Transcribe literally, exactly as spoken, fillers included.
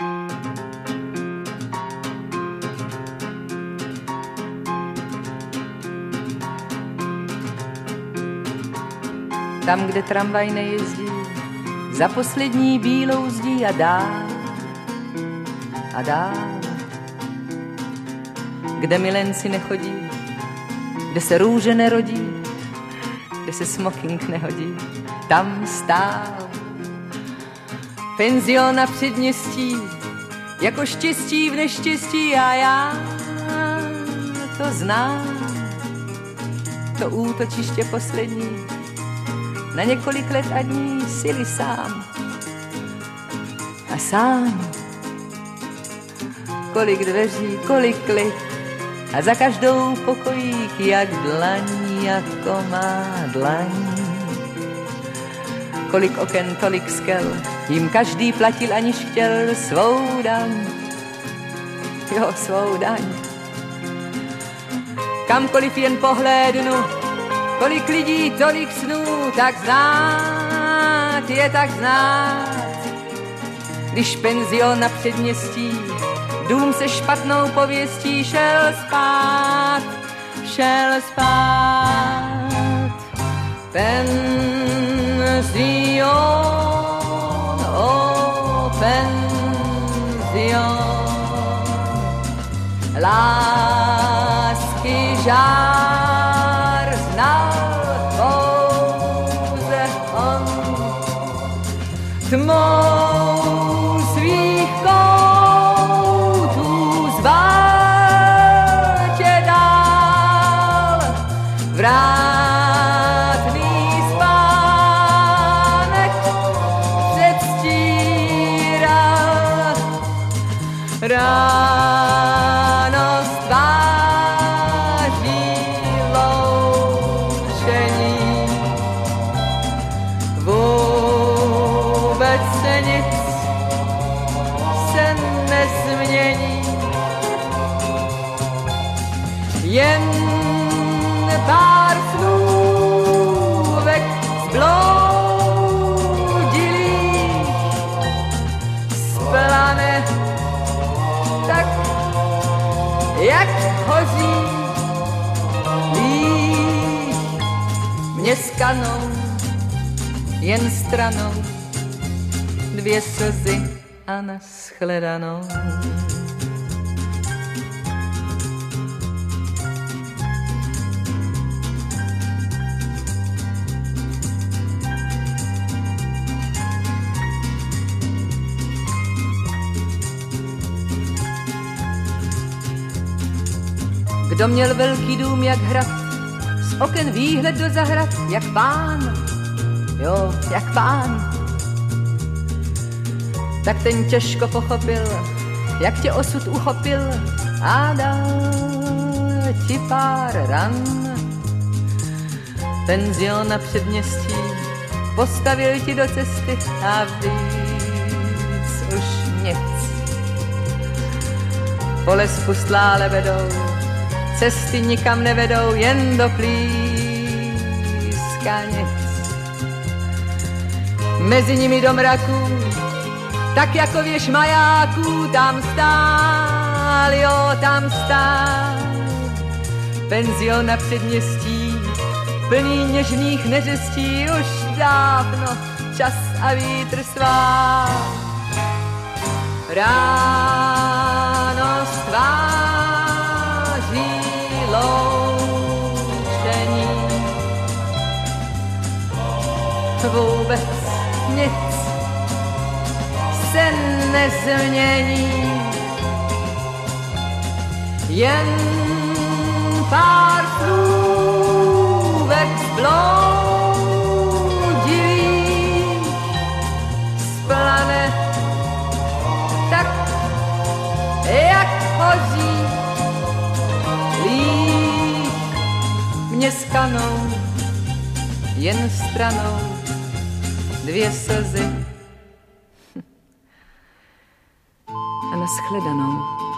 Tam, kde tramvaj nejezdí, za poslední bílou zdí a dál, a dál. Kde milenci nechodí, kde se růže nerodí, kde se smoking nehodí, tam stál. Penzion na předměstí, jako štěstí v neštěstí a já to znám. To útočiště poslední, na několik let a dní sily sám. A sám. Kolik dveří, kolik klid, a za každou pokojík, jak dlaní, jako má dlaní. Kolik oken, tolik skel, jim každý platil, aniž chtěl svou daň. Jo, svou daň. Kamkoliv jen pohlédnu, kolik lidí, tolik snů, tak znát je tak znát. Když penzion na předměstí, dům se špatnou pověstí, šel spát, šel spát. Penzion, oh penzion, lásky žár znal pouze on. Tmou svých koutů zval tě dál, vrátný spánek předstíral. Ráno stváří loučení, vůbec se nic se nezmění, jen pár slůvek zbloudilých splane tak, jak hoří líh. Mě skanou jen stranou dvě slzy a nashledanou. Kdo měl velký dům jak hrad, z oken výhled do zahrad, jak pán, jo, jak pán, tak ten těžko pochopil, jak tě osud uchopil a dal ti pár ran. Penzion na předměstí postavil ti do cesty a víc už nic. Pole spustlále vedou, cesty nikam nevedou, jen do plískanic. Mezi nimi do mraků, tak jako věž majáků, tam stál, jo, tam stál. Penzion na předměstí, plný něžných neřestí, už dávno čas a vítr svál. Ráno stváří loučení, vůbec nic se nezmění, jen pár slůvek zbloudilých splane tak, jak hoří líh. Mě skanou jen stranou dvě slzy a nashledanou.